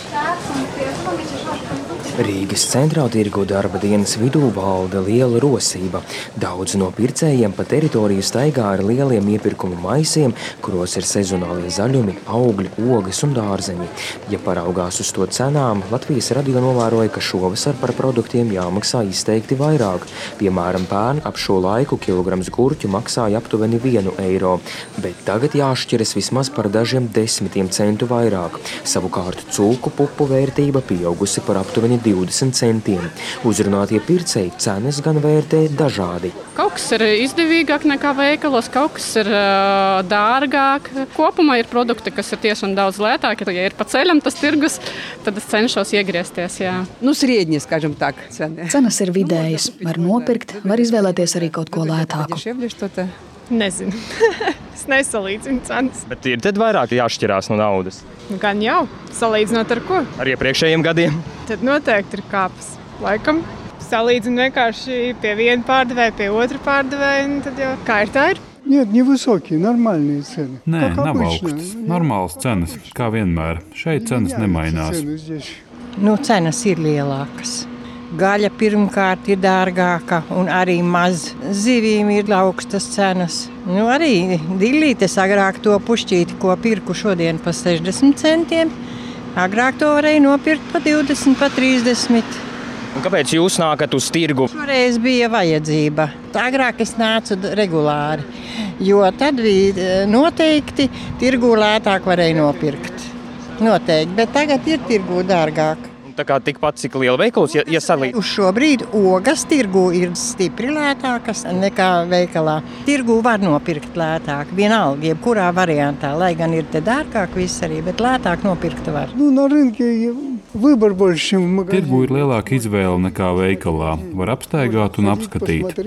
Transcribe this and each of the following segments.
Rīgas centrāltirgu darba dienas vidū valda liela rosība. Daudz no pircējiem pa teritoriju staigā ar lieliem iepirkumu maisiem, kuros ir sezonālie zaļumi, augļi, ogas un dārzeņi. Ja paraugās uz to cenām, Latvijas radio novēroja, ka šovasar par produktiem jāmaksā izteikti vairāk. Piemēram, pērn ap šo laiku kilograms gurķu maksāja aptuveni 1 eiro, bet tagad jāšķiras vismaz par dažiem 10 centu vairāk. Savukārt cūku pupu vērtība pieaugusi par aptuveni 20 centiem. Uzrunātie pircēji cenas gan vērtē dažādi. Kaut kas ir izdevīgāk nekā veikalos, kaut kas ir dārgāk. Kopumā ir produkti, kas ir tiešām daudz lētāki. Ja ir pa ceļam tas tirgus, tad es cenšos iegriezties. Jā. Sriedņi, skажем так. Cenas ir vidējas. Var nopirkt, var izvēlēties arī kaut ko lētāku. Nezinu. Es nesalīdzinu cenas. Bet ir tad vairāk jāšķirās no naudas? Gan jau. Salīdzinot ar ko? Ar iepriekšējiem gadiem? Tad noteikti ir kāpes. Laikam salīdzinu vienkārši pie viena pārdevēja, pie otra pārdevēja, un tad jau kā ir tā ir? Нет, невысокие, нормальные цены. Nē, nav augstas. Normālas cenas, kā vienmēr. Šeit cenas nemainās. Cenas ir lielākas. Gaļa pirmkārt ir dārgāka un arī maz zivīm ir augstas cenas. Arī dillītes agrāk to pušķīti, ko pirku šodien pa 60 centiem. Agrāk to varēja nopirkt pa 20, pa 30. Un kāpēc jūs nākat uz tirgu? Šoreiz bija vajadzība. Agrāk es nācu regulāri, jo tad bija noteikti tirgu lētāk varēja nopirkt. Noteikti, bet tagad ir tirgu dārgāk. Tā kā tikpat cik liela veikals, ja salīdzināt? Uz šo brīdi ogas tirgu ir stipri lētākas nekā veikalā. Tirgu var nopirkt lētāk, vienalga, jebkurā variantā, lai gan ir te dārgāk viss arī, bet lētāk nopirkt var. Tirgu ir lielāka izvēle nekā veikalā. Var apstaigāt un apskatīt.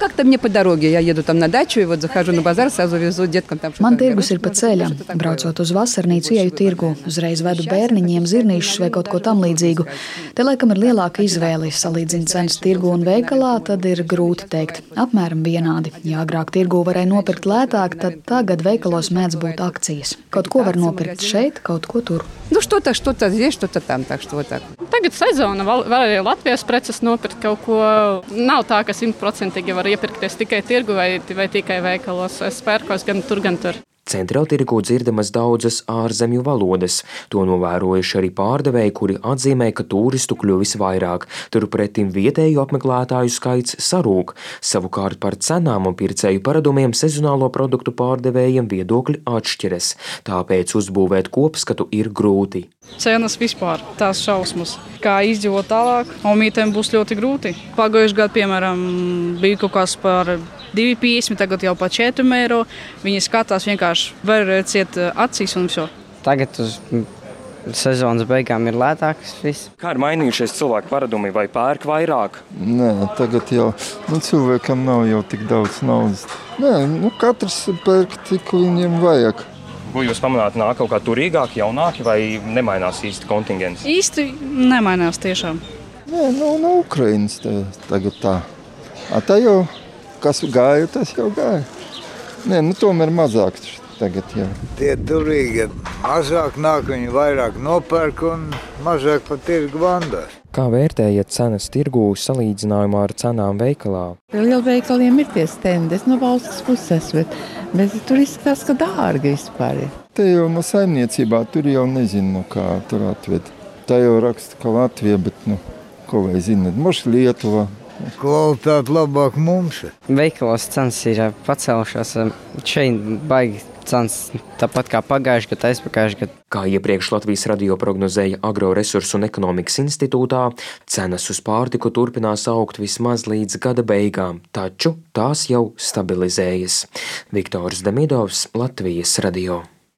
Man tirgus ir pa ceļam. Braucot uz vasarnīcu, ieju tirgu, uzreiz vedu bērniņiem zirnīšus vai kaut ko tam līdzīgu. Te laikam ir lielāka izvēle. Salīdzina cenas tirgu un veikalā, tad ir grūti teikt. Apmēram vienādi. Ja agrāk tirgu varēja nopirkt lētāk, tad tagad veikalos mēdz būt akcijas. Kaut ko var nopirkt šeit, kaut ko tur. Что-то здесь, что-то там, так что вот так. Tagad sezona, var arī Latvijas preces nopirkt kaut ko. Nav tā, ka 100% var iepirkties tikai tirgu vai tikai veikalos. Es pērkos gan tur. Centrāltirgū dzirdamas daudzas ārzemju valodas. To novērojuši arī pārdevēji, kuri atzīmē, ka turistu kļuvis vairāk. Turpretim vietēju apmeklētāju skaits sarūk. Savukārt par cenām un pircēju paradumiem sezonālo produktu pārdevējiem viedokļi atšķiras. Tāpēc uzbūvēt kopskatu ir grūti. Cenas vispār, tās šausmas. Kā izdzīvot tālāk, omītēm būs ļoti grūti. Pagājuši gadu, piemēram, bija kaut kas par 2,50, tagad jau pa 4 eiro. Viņi skatās vienkārši, var ciet acīs un visu. Tagad uz sezonas beigām ir lētāks viss. Kā ir mainījušies cilvēku paradumi, vai pērk vairāk? Nē, tagad jau cilvēkam nav jau tik daudz naudas. Nē, katrs pērk tik viņiem vajag. Ko jūs pamanāt, nāk kaut kā turīgāk, jaunāki vai nemainās īsti kontingents? Īsti nemainās tiešām. Nē, no Ukrainas tagad tā. Tā jau, kas gāja, tas jau gāja. Nē, tomēr mazāk tagad jau. Tie turīgi mazāk nāk, viņi vairāk nopērk un mazāk pa tirgu vandās. Kā vērtējat cenas tirgū salīdzinājumā ar cenām veikalā? Lielveikaliem ir tie stendi, no valsts puses, bet tur izskatās, ka dārgi vispār ir. Te jau no saimniecībā, tur jau nezinu, kā tur atved. Tā jau raksta, ka Latvija, bet, ko vai zināt, moši Lietuva. Kvalitāte labāk mums. Veikalos cenas ir pacēlušās, šeit baigi cenas tāpat kā pagājuši gadu, aizpagājuši gadu. Kā iepriekš Latvijas radio prognozēja Agroresursu un ekonomikas institūtā, cenas uz pārtiku turpinās augt vismaz līdz gada beigām, taču tās jau stabilizējas. Viktors Demidovs, Latvijas radio.